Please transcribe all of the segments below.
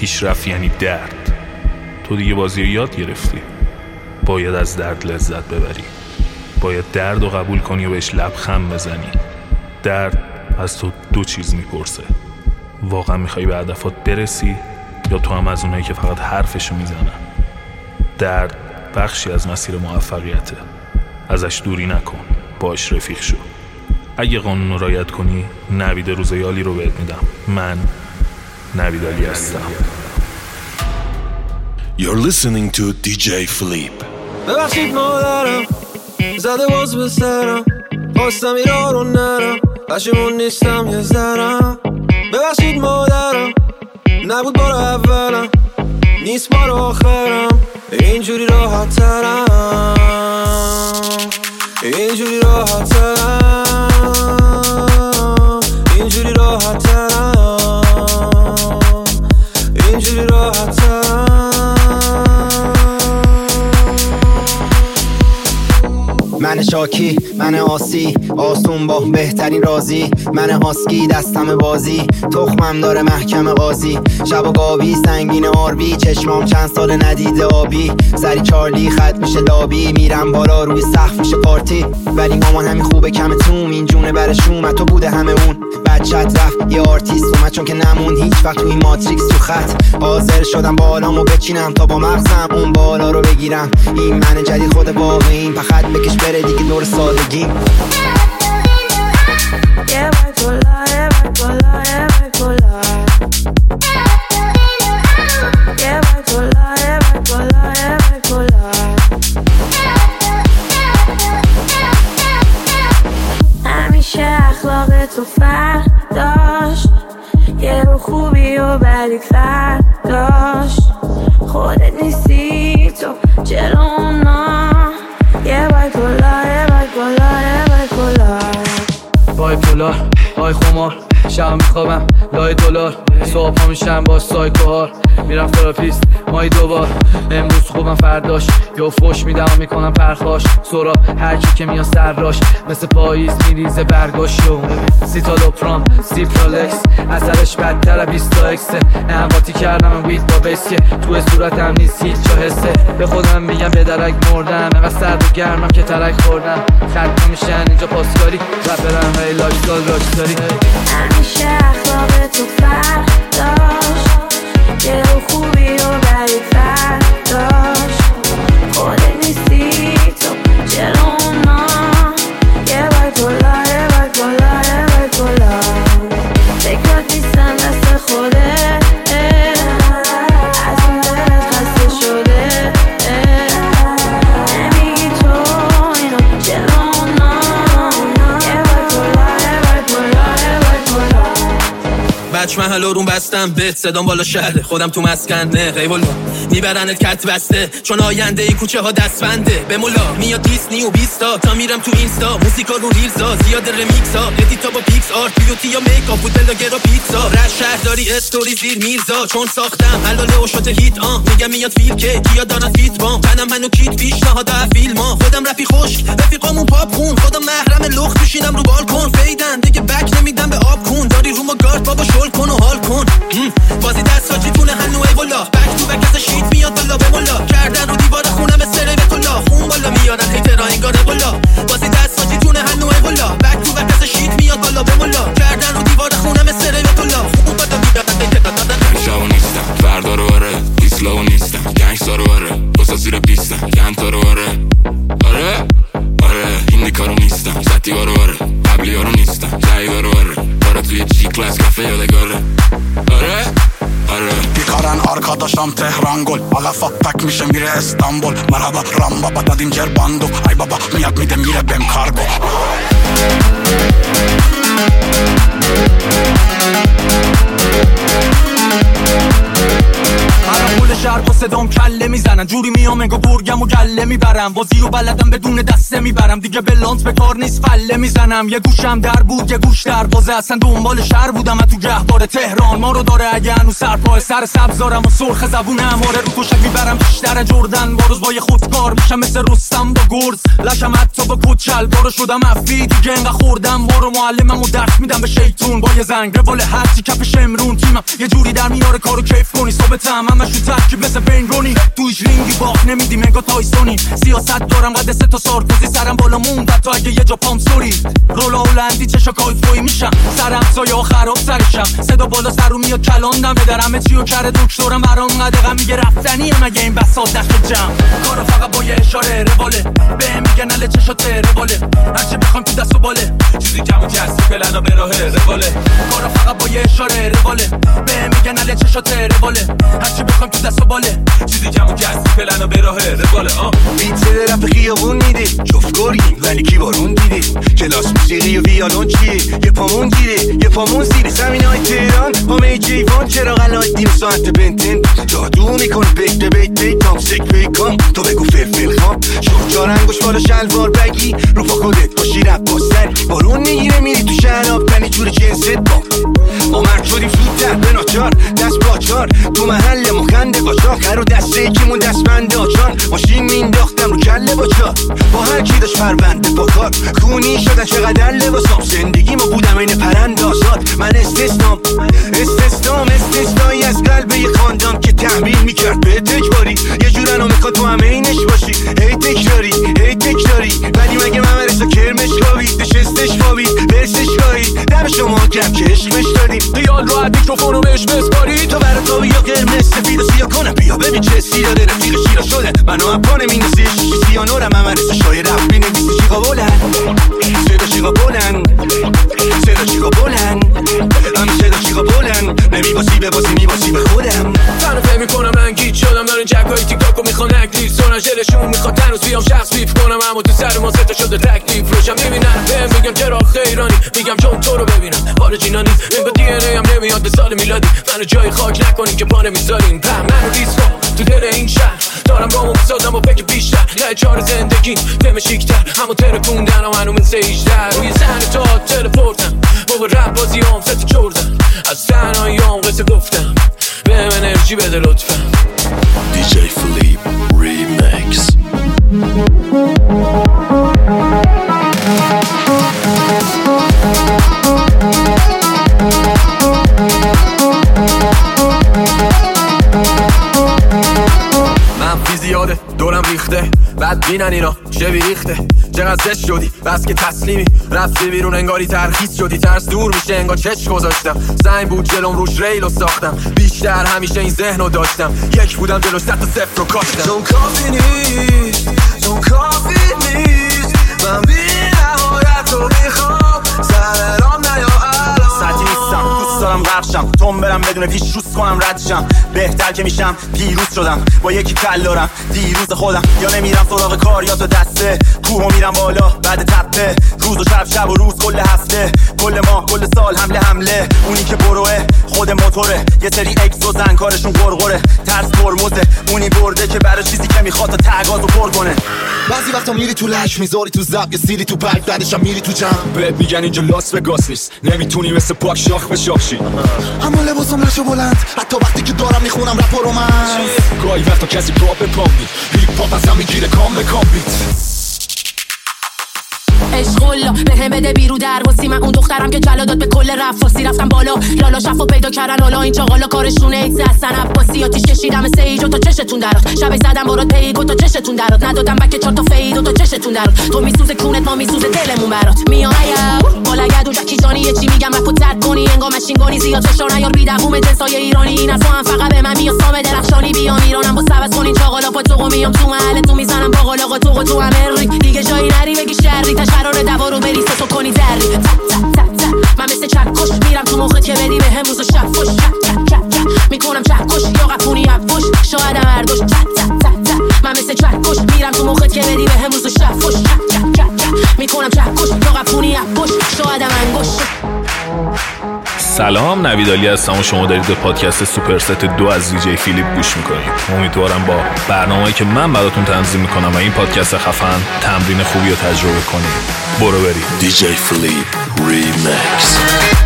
پیشرفت یعنی درد. تو دیگه بازی رو یاد گرفتی. باید از درد لذت ببری. باید درد رو قبول کنی و بهش لبخند بزنی. درد از تو دو چیز میپرسه: واقعا میخوای به هدفات برسی یا تو هم از اونایی که فقط حرفشو میزنن؟ درد بخشی از مسیر موفقیته. ازش دوری نکن، باش رفیق شو. اگه قانون رو رعایت کنی، نوید روزیالی رو بهت میدم. من نوید علی هستم. You're listening to DJ Philippe. ببخشید مادرم، زده باز به سرم، خواستم ایران رو نرم، پشیمون نیستم یه ذرم. ببخشید مادرم، نبود بار اولم، نیست بار آخرم، اینجوری راحت ترم، اینجوری راحت ترم، اینجوری راحت ترم، اینجوری راحت ترم. من شاکی، من آسی، آسون با بهترین رازی، من هاسکی دستم بازی، تخمم داره محکم قاضی، شب و گابی سنگین آربی، چشمام چند سال ندیده آبی، سری چارلی خط میشه لابی، میرم بالا روی سقف میشه پارتی، ولی مامان همین خوبه کم توم، این جونه برشون تو بوده همه اون، بچت رفت یه آرتیست اومد چون که نمون هیچ وقت توی ماتریکس تو خط، حاضر شدم بالامو بچینم تا با مغزم اون بالا رو بگیرم، این من جدید خود واقعیم، فقط بکش بره دیگه دور سادگی. همیشه اخلاق تو فرق داشت، یه رو خوبی و بدی فرق داشت، خودت نیستی تو جلونا، یه بایپولار، یه بایپولار، یه بایپولار، بایپولار، آی خمار، شب میخوابم لای دلار، صبح ها میشم با سایکوهار، میرم تراپیست مایی دوبار، امروز خوبم فرداش یا فوش میدم و میکنم پرخاش، سورا هرکی که میاد سرراش، مثل پاییز میریزه برگاشو، سیتالوپرام سیپرالکس، اثرش بدتر 20 اکسه، انقاطی کردم وید با بیسکه، توی صورتم نیست هیچ جا حسه، به خودم میگم به درک مردم، اینقدر سرد و گرمم که ترک خوردم، خط میشن اینجا پاسکاری، رپرم های لایفستایل راکستاری. همیشه اخلاق تو فرق داشت، یه رو خوبی و بدی فرق داشت، خودت نیستی تو جلونا، یه بایپولار، یه بایپولار، یه بایپولار، فکرات نیستم دست خوده، از اون دلت خسته شده، نمیگی تو اینو جلونا، یه بایپولار، یه بایپولار، یه بایپولار. بچ محل روم بستم بهت صدام بالا شهره، خودم تو مسکنه غیبالا میبرنت کت بسته، چون آینده این کوچه ها دستبنده، به مولا میاد دیسنی و بیستا، تا میرم تو اینستا موسیقا رو ریلزا، زیاد رمیکس ها، ادیتا با پیکس آرت، بیوتی یا میکاپ، بوتلاگر و پیتزا، رد شهرداری استوری زیر میرزا، چون ساختم حلاله و شات هیت میگم میاد فیل که کیا دارن فیت بام، تنم منو کیت پیشنهاد فیلم ها، خودم رفی خشک رفیقامون پاپ خون، خودم محرم لخت میشینم رو بالکن، فیدن دیگه بک نمیدم به آب کون، داری رو ما گارد بابا شل کن و حال کن، بازی دستاجی تونه هنو ای والا، بک تو بک از شیت میاد بالا به مولا، کردن رو دیوار خونم سر به کلا، خون بالا میارن هیترا انگار بالا، بازی دستاجی تونه هنو ای والا، بک تو بک از شیت میاد بالا به مولا، کردن رو دیوار خونم سر به کلا، خون بالا میارن هیترا. شاو نیستم فردا رو آره، دیسلاو نیستم گنگستا رو آره، دوستا زیر پیستم ینتا رو آره، آره آره این کارو نیستم، زتیوا رو آره، قبلی ها رو نیستم، جایدا رو آره، برا توی جی کلاس کافه یادگاره، آره آره بیکارن آرکاداشم تهران گل، علفا پک میشه میره استانبول، مرحبا رام بابا دادیم جرباندو، ای بابا میاد میده میره بهم کارگو. پول شهر با صدام کله میزنن، میزنن جوری میام انگار گرگم و گله میبرم بازی و بلدم بدون دسته میبرم دیگه بلانس به کار نیست فله میزنم یه گوشم در بود یه گوش در بازه اصلا دنبال شهر بودم تو گهواره تهران ما رو داره اگه هنوز سرپای سر سبزارم و سرخ زبونم آره رو تو شک میبرم بیشتر جردن با روز با یه خودکار میشم مثل رستم با گرز لشم حتی با کچل بارو شدم افی دیگه انقدر خوردم بارو معلمم و درس میدم به شیطون با یه زنگ روال هرچی کف شمرون تیمم یه جوری در میاره کارو کیف کنی ثابتم همش رو ترکیب مثل بینگونی تویش رینگی باخت نمیدیم انگار تایسونی سیاست دارم قد سه تا سارکوزی سرم بالا موند حتی اگه یه جا پام سوری رولا هلندی چشا کایفوی میشم سرم سایه خراب سرشم صدا بالا سر رو میاد کلاندم به درمه چیو کره دکترم برام قدقم میگه رفتنیه مگه این بساط دست جمع کارو فقط با یه اشاره رواله بهم میگن اله چشاته رواله هرچی بخوام تو دست و باله چیزی کم و کسی پلنا به راه رواله کارو فقط با یه اشاره رواله بهم میگن اله چشاته رواله هرچی بخوام تو دست و باله چیزی کم و کسی پلنا به راه رواله بیت رپ خیابون میده جفت گرگیم ولی کی بارون دیده کلاس موسیقی و ویالون چیه یه پامون گیره یه پامون زیره زمینای تهران با می جیوان چرا غلای دیم ساعت بنتن جادو میکن بیت تام سک بیکام تو بگو فلفل خام شورجا رنگوش بالا شلوار بگی رو پا خودت باشی رپ باستری بارون میگیره میری تو شهراب تنی جور جنست با مرد شدیم زودتر به ناچار دست باچار تو محل مخنده قاچاق هر رو دسته یکیمون دست بنده آچان ماشین مینداختم رو کله باچار با هر کی داشت پرونده با کار خونی شدن چقدر لباسام زندگی ما بودم این پرند آزاد من استثنایی از قلب یه خاندان که تحمیل میکرد به تجباری یه جورنو میخواد تو همه اینش باشی هی تکراری ولی مگه ممرسا کرمش خوابید نشستش خوابید برسش گاهید دم شما کم که عشقش دادیم خیال رو از میکروفونو بهش بسپاری تو برا تا بیا قرمز سفید و سیاه کنم بیا ببین چه سیاده رفیق شیرا شده منو هم پانه مینوسی شیشی سیانورم ممرسا شای رفت بینویسی شیقا بلند صدا شیقا بلند هم صدا شیقا بلند نمیباسی بباسی میباسی به خودم تنو فهم میکنم من گیت شدم دارین جکایی تیک و میخوان اکتیف سونن جلشون میخواد تنوز بیام شخص بیف کنم اما تو سر ما ستا شده تکلیف روشم میبینن بهم میگم چرا خیرانی میگم چون تو رو ببینم خارجینا نیست انگار دی ان ای هم نمیاد به سال میلادی منو جای خاک نکنین که پا نمیذارین منو دیسکو تو دل این شهر دارم رامو بسازم و فکر بیشتر یه چار زندگی فهم شیکتر همو ترکوندن و منو مثل ایشتر روی زن تا تلپورتم موقع رپ بازی هم ستی چردن از تنهایی هم قصه گفتم بهم انرژی بده لطفا DJ Philippe Remix. منفی زیاده دورم ریخته بعد بینن اینا چه بیریخته چقدر زشت شدی بس که تسلیمی رفتی بیرون انگاری ترخیص شدی ترس دور میشه انگار چش گذاشتم سنگ بود جلوم روش ریلو ساختم بیشتر همیشه این ذهنو داشتم یک بودم جلوش 100 تا صفر رو کاشتم چون کافی نیست من بی نهایت رو میخوام سرم نیا الان سطحی نیستم دوست دارم غرقشم تون برم بدون پیش روز کنم ردشم بهتر که میشم پیروز شدم با یکی کل دارم دیروز خودم یا نمیرم سراغ کار یا تو دسته کوهو میرم بالا بعد تپه روز و شب و روز کل هفته کل ماه کل سال حمله اونی که بروه خود موتوره یه سری اکس و زن کارشون غرغره ترس پرموزه اونی برده که برای چیزی که میخواد تا تگازو پر کنه بعضی وقتا میری تو لش میذاری تو زب یه سیری تو پک بعدشم میری تو جمع بهت میگن اینجا لاس وگاس نیست نمیتونی مثل پاک شاخ به شاخشی اما لباسم نشو بلند حتی وقتی که دارم میخونم رپ و رومنس گاهی وقتا کسی پا به پام نید هیپ هاپ ازم میگیره کام به کام بیت عشقالله به هم بده بیرو در واسی من اون دخترم که جلا داد به کل رفاسی رفتم بالا لالا شفا پیدا کردن حالا این چاقالا کارشونه ایت هستن عباسی آتیش کشیدم سیج و تا چشتون درات شب زدم برات پیگ و تا چشتون درات ندادم بک 4 تا فید و تا چشتون درات تو میسوزه کونت ما میسوزه دلمون برات میام بالا گدو جکی جانی یه چی میگم رپو ترد کنی انگار ماشینگانی زیاد فشار نیار بیدقوم جنسای ایرانی این تو هم فقط به من میاد سام درخشانی بیام ایرانم با سبز کنین چاقالا پاتو میام تو محل تو میزنم باقالا تو امری دیگه جایی نری بگی شری قراره دوارو بریسه تو کنی دری من مثل چکش میرم تو مخت که بدی به هم روز و شب فش میکنم چکش یا قپونی افش شایدم اردوش من مثل چکش میرم تو مخت که بدی به هم روز و شب فش میکنم چکش یا قپونی افش شایدم انگوش سلام، نوید علی هستم و شما دارید به پادکست سوپرست 2 از دیجی فیلیپ گوش میکنید. امیدوارم با برنامه‌ای که من براتون تنظیم میکنم و این پادکست خفن تمرین خوبی رو تجربه کنید. برو برید. دیجی فیلیپ ریمیکس.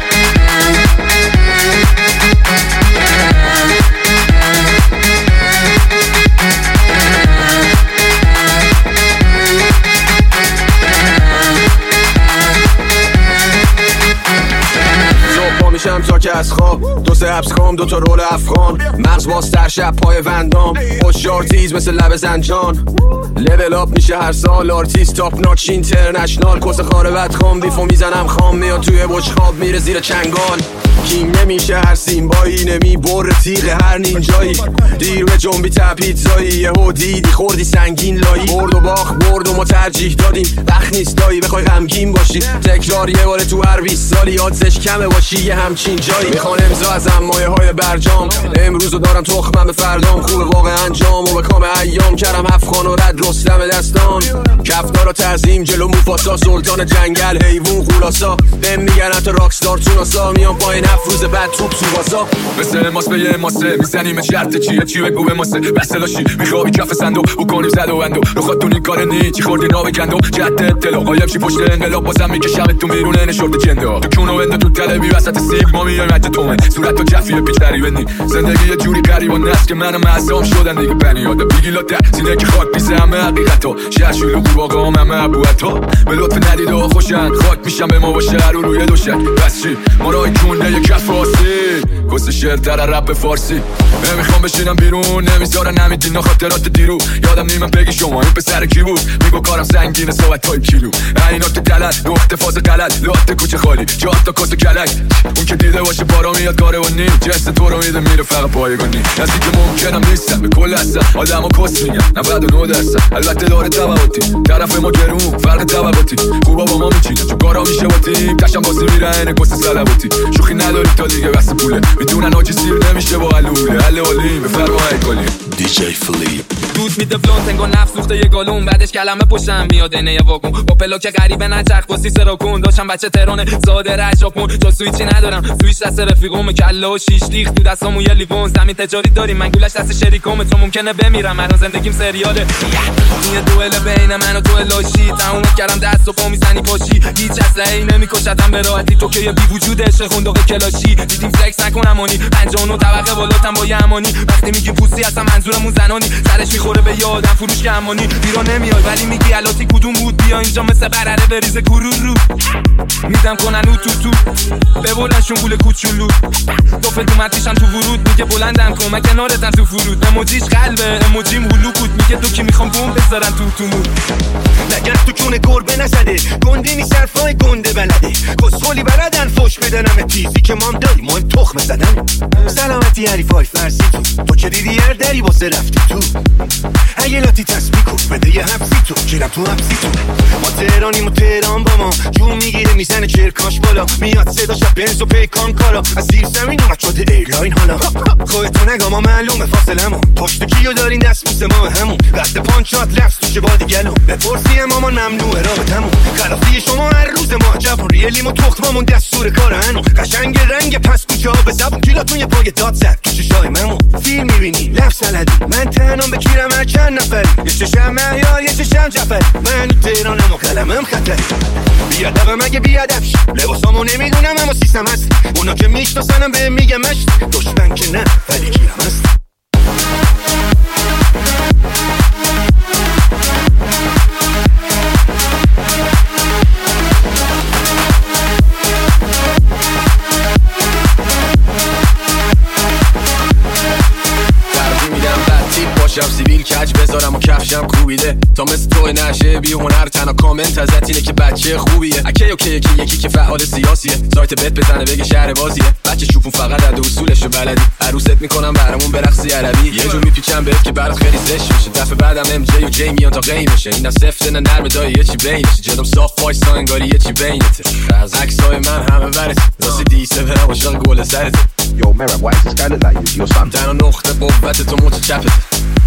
میشم تا که از خواب 2 حبس کام 2 تا رول افغان مغز باز تر شب پای وندام هوشیار تیز مثل لب زنجان لول اپ میشه هر سال آرتیست تاپ ناچ اینترنشنال کس خاره بدخوام بیفو میزنم خام میاد توی بشخاب میره زیر چنگال کینگ نمیشه هر سیمبایی نمی بر تیغ هر نینجایی دیر به جنبی تپیتزایی یهو دیدی خوردی سنگین لایی برد و باخ برد و ما ترجیح دادیم وقت نیست دایی بخوای غمگین باشی تکرار یه بار تو هر 20 سالی آدزش کمه باشی یه همچین جایی میخوان امضا ازم مایه های برجام امروزو دارم تخمم به فردام خوبه واقع انجام و به کام ایام کردم 7 خان و رد رستم دستان کفدارا تعظیم جلو موفاسا سلطان جنگل حیوان خلاصا بهم میگن تو راکستار توناسا میام پایین روز بعد توپ تو بازا مثل ماس به یه ماسه میزنیم شرط چیه چی بگو به ماسه بسلاشی میخوابی کف صندوق بکنیم زد و بندو رو خودتون این کار نی چی خوردی ناوی گندو جهت اطلاع قایم چی پشت انقلاب بازم میکشم تو میرونه نشورد جندا تو کونو بنده تو تلوی وسط سیب ما میایم عجه تومن صورت تو جفیه پیچ تریبه نی زندگی یه جوری قریبا نست که منم معصوم شدن دیگه بنیاده بیگی لاته سینه که خاک میزه همه حقیقتا شهشیلو قواقام همه ابوعطا به لطف ندیده ها خوشن خاک میشم به ما باشه رو روی دوشک بس چی ما رای کونه کف آسی کس شعر در رپ فارسی نمیخوام بشینم بیرون نمیذارن نمیدین خاطرات دیرو یادم نیمم بگی شما این پسر کی بود میگو کارم سنگینه صحبت های کیلو عینات دلل نقطه فاز غلط لات کوچه خالی جات تا کس کلک اون که دیده باشه بارا میاد کاروانی جنس تو رو میده میره فقط پایگانی نزدیک ممکنم نیستم به کل هستم آدمو کس میگن 99% البته داره تبعاتی طرف ما گرون فرق طبقاتی خوبا با ما میچینه چون کارا میشه با تیم قشنگ بازی میره عین کس صلواتی شوخی نداری تا دیگه بس پوله میدونن آجی سیر نمیشه با علوله حل علی بفرمایید کلی دیجی فیلیپ دوست میده فلونت انگار نفس سوخته یه گالون بعدش کلمه پشتم میاد اینه واگون با پلاک غریبه نچرخ با سیسه را کن داشتم بچه تهران زاده رشاپون جا سویچی ندارم سویچ دست رفیقم کلا و شیش لیخ تو دستامو یه لیوان زمین تجاری داریم من گولش دست شریکم تو ممکنه بمیرم الان زندگیم سریاله یه دوئل بین من و تو لاشی تموم کردم دست و پا میزنی پاشی هیچ اسلحه‌ای نمیکشتم به راحتی تو که بی وجود عشق خندق کلاشی دیدیم فلکس نکنم امانی 59 طبقه بالاتم با یه امانی وقتی میگی پوسی هستم منظورمون زنانی سرش میخوره به یادم فروش که امانی بیرون نمیاد ولی میگی الاتی کدوم بود بیا اینجا مثل برره بریزه کرو رو میدم کنن او تو ببولنشون گول کوچولو تو فدومتیشم تو ورود میگه بلندم کن من کنارتم تو فرود اموجیش قلبه اموجیم هلو بود میگه تو کی میخوام بوم بذارن تو نگر تو کونه گربه نزده گنده نیست حرفای گنده بلده کسخولی بردن فوش بدنم تیزی که مام داری مهم تخم زدن سلامتی حریفای فرسی تو که دیدی هر دری واسه رفتی تو اگه لاتی تسبیح کن بده یه حبسی تو گیرم تو حبسی تو ما تهرانیم و تهران با ما جون میگیره میزنه چرکاش بالا میاد صدا شب بنز و پیکان کارا از زیر زمین اومد شده ایرلاین حالا خودتو نگاه ما معلومه فاصلمون پشت کیو دارین دست بوسه ما همون قد پانچات لفظ توشه بادی گلو بپرسی مامان ممنوعه رابطمون خلافی شما هر روز ما جوون ریلیم و تختممون دستور کار هنو قشنگ رنگ پس کوچه ها به زبون کیلاتون یه پای داد زد تو چشای ممون فیلم میبینی لفظ سلدی من تنم بکیرم هر چند نفری یه چشم معیار یه چشم جفری من تهرانم و قلمم خطری بیادبم اگه بیادب شی لباسامو نمیدونم اما سیستم هست اونا که میشناسنم به میگم مشت دشمن که نه ولی کیرم هست باشم سیبیل کج بذارم و کفشم کوبیده تا مثل تو نشه بی هنر تنها کامنت ازت اینه که بچه خوبیه اکی اوکی یکی که فعال سیاسیه سایت بت بزنه بگه شهر بازیه بچه شوفون فقط عد اصولشو بلدی عروست میکنم برامون برقصی عربی یه جور میپیچم بهت که برات خیلی زشت میشه دفعه بعدم ام جی و جی میان تا قیمشه اینا سفت نه نرم دای یه چی بینشه جلوم صاف وایسا انگاری یه چی بینته از عکسای من همه ورث واسه دیسه برام عاشق گل سرت Yo, Merab, why does this guy look like you? Your son. تنها نقطه قوت تو موت چپت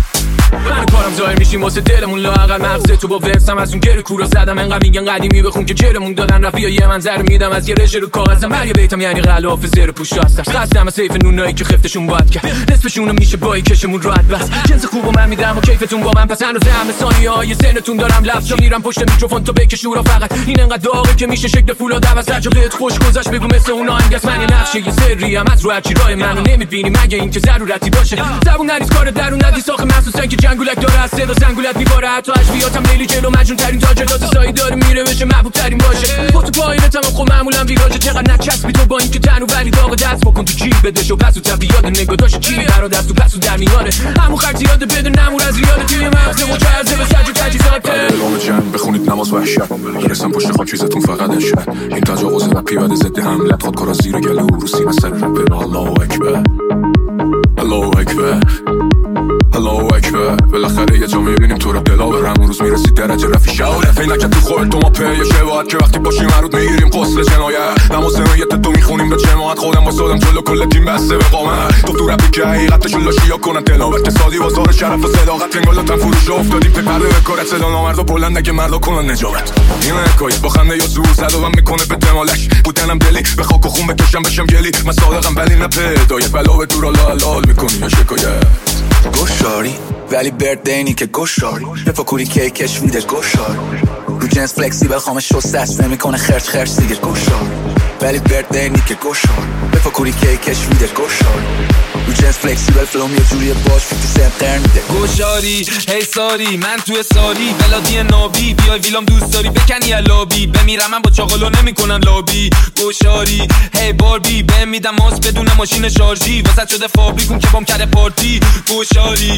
من کارم ظاهر میشیم واسه دلمون لااقل مغز تو با ورسم از اون گره کورا زدم انقدر میگن قدیمی بخون که جرمون دادن رفیق یه منظر میدم از یه رژه رو کاغذم هر یه بیتم یعنی غلاف زیر پوش راستم قصدم سیف نونایی که خفتشون باید کرد نصفشون میشه بایی کشمون راحت بس جنس خوبو من میدم و کیفتون با من پس هنوز همه ثانیه‌های سنتون دارم لفظا میرم پشت میکروفون تو بکش شورا فقط این انقدر داغه که میشه شکل فولاد عوض رجالت خوش گذشت بگو مثل اون آهنگس من یه نقشه یه سری هم از رو هرچی راه منو نمیبینی مگه این که ضرورتی باشه زبون نریز کار درون ندی ساخه محسوسن که جنگولک داره از صدا سنگولت میباره حتی اشبیاتم لیلی جلو مجنون ترین تاجرات سایی داره میره بشه محبوب ترین باشه با تو پایینتم خب معمولا ویراجه چقدر نچسبی تو با این که تنو ولی داغ دست بکن تو جیب بدش و پسو طبیعت نگاه داشت چی برا دست و پسو در میاره همون خرج زیاده بده نمور از ریاده توی مغز مجرزه به سج و تجیزات اعلام جنگ بخونید نماز وحشت برسم پشت خاک چیزتون فقط اشت این تجاوز رپی بعد ضد حملت خودکارا زیر گلو رو سینه سر رپ الله اکبر الله اکبر الله اکبر بالاخره یه جا میبینیم تو رو دلاور همون روز میرسید درجه رفی شهادت اینکه تو خودت تو ما پیه شباهت که وقتی باشیم مرود میگیریم قسل جنایت نماز نهایت تو میخونیم به جماعت خودم واسادم جلو کل تیم بسته به قامت تو رپی که حقیقتشون لاشیا کنن تلاوت کسادی بازار شرف و صداقت انگالاتن فروش افتادیم پی پرده بکارت صدا نامردا بلند اگه مردا کنن نجابت این حکایت با خنده یا زور زدوم میکنه به دمالش بودنم دلی به خاک و خون بکشم بشم گلی من صادقم ولی نه پیدای بلا به دور لال میکنی یا شکایت گوشاری ولی بردینی که گوشاری بفکوری کیکش ویده گوشاری رو جنس فلکسیبل خامه شست دست نمیکنه خرج سیگر گوشاری ولی بردینی که گوشاری بفکوری کیکش ویده گوشاری رو جنس فلکسیبل فلوم یه جوریه باش 50 سنت قرن میده گوشاری هی ساری من توی ساری بلادی نابی بیای ویلام دوست داری بکنی لابی بمیرم من با چاقالو نمیکنم لابی گوشاری هی باربی بهم میدم ماس بدون ماشین شارژی واسط شده فابریکون که بام کرده پارتی گوشاری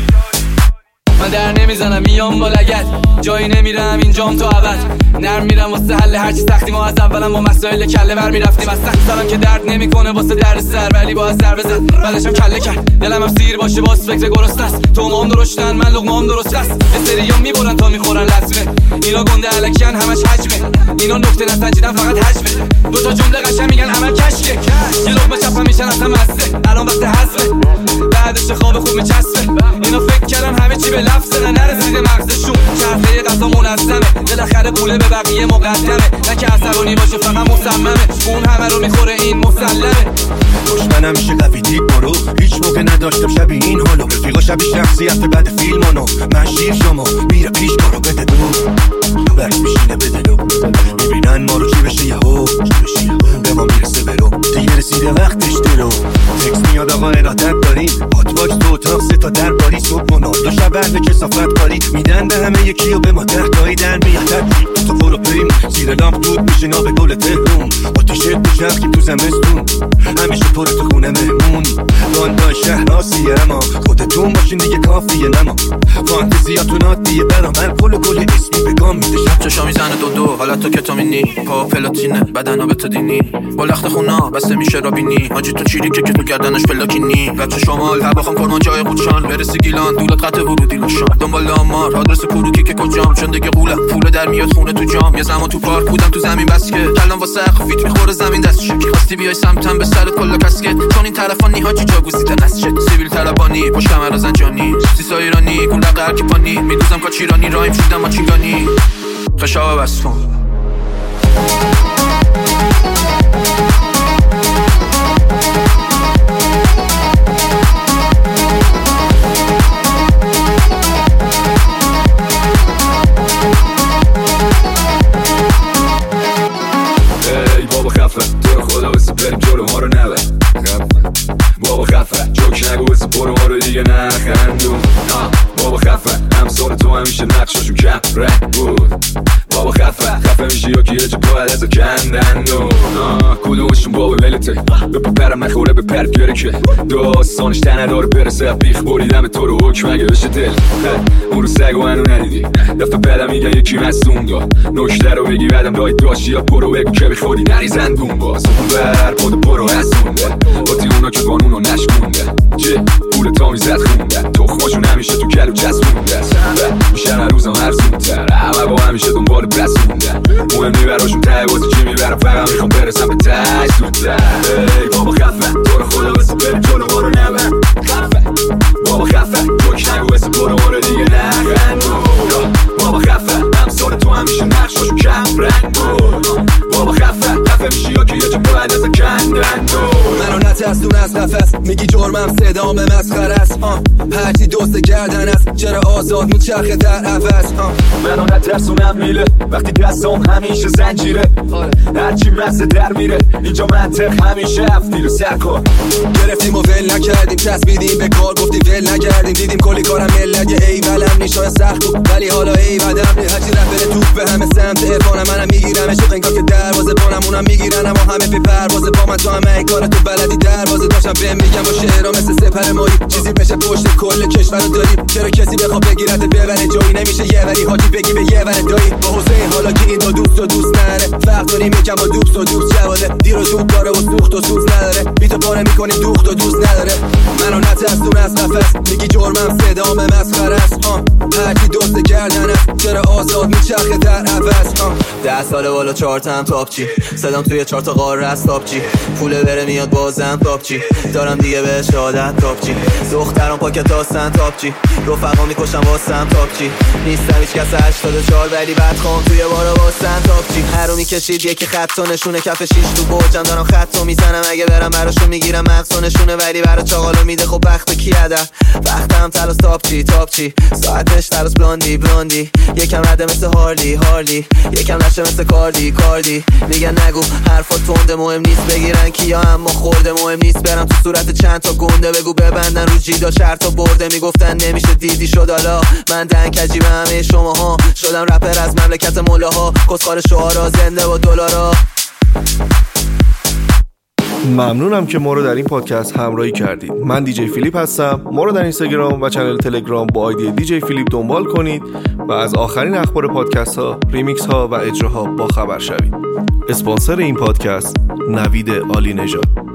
من در نمیزنم میام با لگد جایی نمیرم اینجام تو عوض نرم میرم واسه حل هرچی سختی ما از اولم با مسائل کله بر میرفتیم از سخت سرم که درد نمیکنه واسه درد سر ولی با سر بزن بعدشم کله کرد دلم هم سیر باشه باز فکر گرسنه است تو مام درشتن من لقمام درست است استریا میبرن تا میخورن لطمه اینا گنده الکن همش حجمه اینا نکته نسنجیدن فقط حجمه دو تا جمله قشنگ میگن عمل کشکه یه لقمه چپم میشن اصلا مسته الان وقت حذفه بعدش خواب خوب میچسبه اینا فکر کردن همه چی به لفظه نرسیده مغزشون چرخه غذا منظمه بالاخره پوله به بقیه مقدمه نه که عصبانی باشه فقط مصممه اون همه رو میخوره این مسلمه دشمنم میشه قوی دید برو هیچ موقع نداشتم شبیه این حالو رفیقا شبیه شخصیت بعد فیلمانو من شیر شما میره پیش کارو بده دو بک میشینه بده دو میبینن ما رو چی بشه یهو به ما میرسه برو دیگه رسیده وقتش دلو تکس میاد آقا ارادت داریم هات باکس دو اتاق 3 تا در باری صبح و دو شب بعد کسافت کاری میدن به همه یکی و به ما 10 تایی در میاد تو برو بریم زیر لامپ دود میشه ناب گل تهرون آتیشت بچرخیم تو زمستون همیشه پر تو خونه مهمون باندای شهر آسیه اما خودتون باشین دیگه کافیه نما فانتزیاتون عادیه برا من کل اسمی بگام میده شب چشا میزنه دو حالا تو کتامینی پا پلاتینه بدنا به تدینی با لخت خونا بسته میشه رابینی حاجی تو چیریکه که تو گردنش پلاکینی بچه شمال هر کرمان جای قوچان برسی گیلان دولت قطع ورودی لاشان دنبال آمار آدرس کوروکی که کجام چون دیگه قولم پول در میاد خونه تو جام یه زمان تو پارک بودم تو زمین بس که کلام واسه فیت میخوره زمین دست شک خواستی بیای سمتم به سرت کلا کسکت چون این طرفا نیهاجی جاگوزیده نست شد سیبیل طلبانی پشت کمر زنجانی سیسا ایرانی گول دقر کی پانی میدوزم کاچیرانی رایم شدم ماچینگانی خشاب بسفون بریم جلو ما رو نبر بابا خفه جوک نگو بسه برو ما رو دیگه نخندون بابا خفه همسال تو همیشه نقشاشون کم رنگ بود بابا خفه میشه یا که یه جا باید ازا کندندون کدومشون بابا ولته به پرم نخوره به پرد گره که داستانش تنه داره برسه بیخ بریدم تو رو حکم اگه بشه دل اون رو سگو منو ندیدی دفعه بعدم میگن یکی مستون داد نکته رو بگی بعدم رای داشتی یا برو بگو که بخوری نریزن دون باز اون بر پاد برو هستونده باتی اونا که قانونو نشکونده چه پول تا میزد خونده تخماشون همیشه تو کلو چسبونده میشن هر روزم هرزونتر همه با همیشه دنبال برسونده مهم نی براشون ته بازی چی میبرم فقط میخوام برسم به ته زودتر ای بابا خفه تو رو خدا بسه بریم جلو ما رو نبر خفه بابا خفه جوک نگو بسه برو اندازه کندن منو نترسون از نفس، میگی جرمم صدام مسخره است. هرچی دوست گردن است، چرا آزاد میچرخه در عوض. منو نترسونم میله وقتی دستم همیشه زنجیره. هرچی مزه در میره اینجا منطق همیشه افتیر و سر کن. گرفتیم و ول نکردیم، چسبیدیم به کار گفتی ول نکردیم. دیدیم کلی کارم ملت یه ای ولم نیشای سخت بود ولی حالا ای بدم نی. هرچی رفت بره توپ به همه سمت ارفانم، منم میگیرم شو انگار که دروازه بانم اونم میگیرن اما همه پی پروازه با من. تو همه ای کار تو بلدی دروازه داشتم بهم میگم با شعرها مثل سپر مایی چیزی بشه پشت کل کشور داری. چرا کسی بخواد بگیرت ببره جایی نمیشه یه وری حاجی بگی به یه وره دایی. با حسین حالا که این دو دوست و دوست نره فرق داریم یکم با دوست و دوست جواله. دیر و زود داره و سوخت و سوز نداره، بیتو پاره میکنیم دوخت و دوست نداره. منو نترسون از نفس، میگی جرمم صدام مسخره است. هرچی دوست گردن است، چرا آزاد میچرخه در عوض. 10 ساله بالا 4 تا هم تاپچی، صدام توی 4 تا قاره است تاپچی. پوله بره میاد بازم تاپچی، دارم دیگه بهش عادت تاپچی. دخترام پاکت هستن تاپچی، رفقا میکشم واسم تاپچی. نیستم هیچ کس 84 ولی بدخوام توی بارا واسن تاپچی. هرو میکشید یکی خط و نشونه کف 6 تو برجم دارم خطو میزنم. اگه برم براشون میگیرم مغز و نشونه ولی برا چاقالو میده. خب وقت کی هدر وقتم تلاس تاپچی تاپچی. ساعتش تلاس بلاندی بلاندی، یکم رده مثل هارلی هارلی، یکم نشه مثل کاردی کاردی. میگن نگو حرفا تنده مهم نیست بگیرن کیا اما خورده مهم نیست. برم تو صورت چند تا گنده بگو ببندن رو جیدا شرط و برده. میگفتن نمیشه دیدی شد حالا من دنکجی به همه شماها. شدم رپر از مملکت مولاها، کسخار شعارا زنده با دلارا. ممنونم که ما رو در این پادکست همراهی کردید. من دیجی فیلیپ هستم. ما رو در اینستاگرام و چنل تلگرام با آیدی دیجی فیلیپ دنبال کنید و از آخرین اخبار پادکست ها، ریمیکس ها و اجراها با خبر شوید. اسپانسر این پادکست نوید عالی نژاد.